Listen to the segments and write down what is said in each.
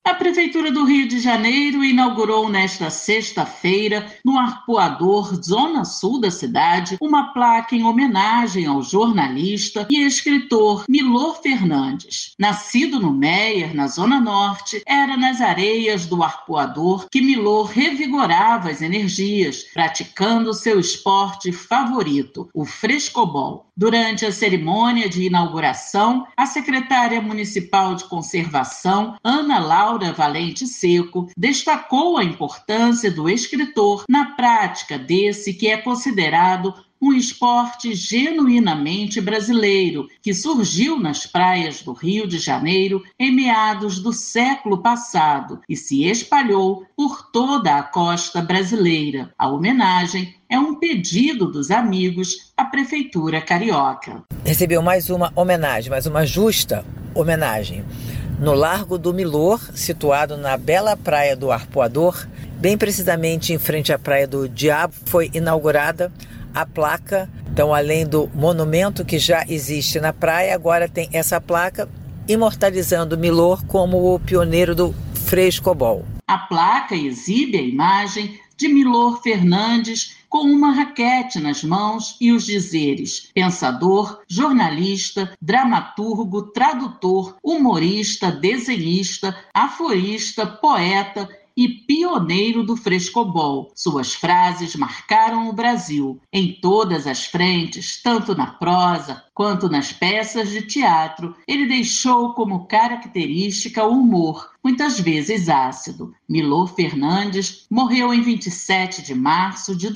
A Prefeitura do Rio de Janeiro inaugurou nesta sexta-feira, no Arpoador, zona sul da cidade, uma placa em homenagem ao jornalista e escritor Milor Fernandes. Nascido no Meier, na Zona Norte, era nas areias do Arpoador que Milor revigorava as energias, praticando seu esporte favorito, o frescobol. Durante a cerimônia de inauguração, a secretária municipal de conservação, Ana Laura Valente Seco, destacou a importância do escritor na prática desse que é considerado um esporte genuinamente brasileiro, que surgiu nas praias do Rio de Janeiro em meados do século passado e se espalhou por toda a costa brasileira. A homenagem é um pedido dos amigos à Prefeitura Carioca. Recebeu mais uma homenagem, mais uma justa homenagem. No Largo do Milor, situado na bela praia do Arpoador, bem precisamente em frente à Praia do Diabo, foi inaugurada a placa. Então, além do monumento que já existe na praia, agora tem essa placa imortalizando Milor como o pioneiro do frescobol. A placa exibe a imagem de Milor Fernandes com uma raquete nas mãos e os dizeres: pensador, jornalista, dramaturgo, tradutor, humorista, desenhista, aforista, poeta e pioneiro do frescobol. Suas frases marcaram o Brasil em todas as frentes, tanto na prosa quanto nas peças de teatro. Ele deixou como característica o humor, muitas vezes ácido. Milor Fernandes morreu em 27 de março de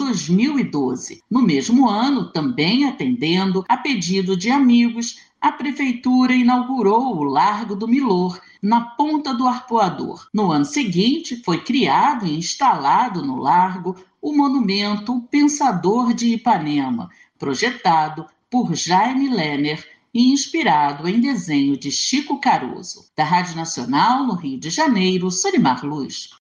2012. No mesmo ano, também atendendo a pedido de amigos, a Prefeitura inaugurou o Largo do Milor, na ponta do Arpoador. No ano seguinte, foi criado e instalado no largo o monumento O Pensador de Ipanema, projetado por Jaime Lerner e inspirado em desenho de Chico Caruso. Da Rádio Nacional, no Rio de Janeiro, Solimar Luz.